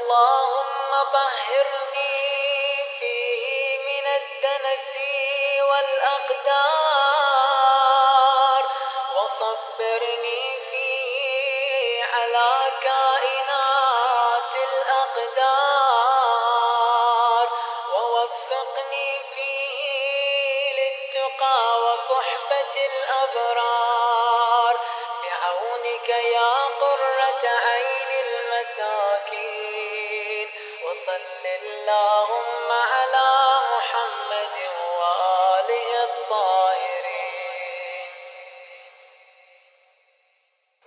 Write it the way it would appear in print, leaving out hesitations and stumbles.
اللهم طهرني فيه من الدنس والأقدار، وصبرني فيه على كائنات الأقدار، ووفقني فيه للتقى وصحبة الأبرار، بعونك يا قرة عين المساكين. وصل اللهم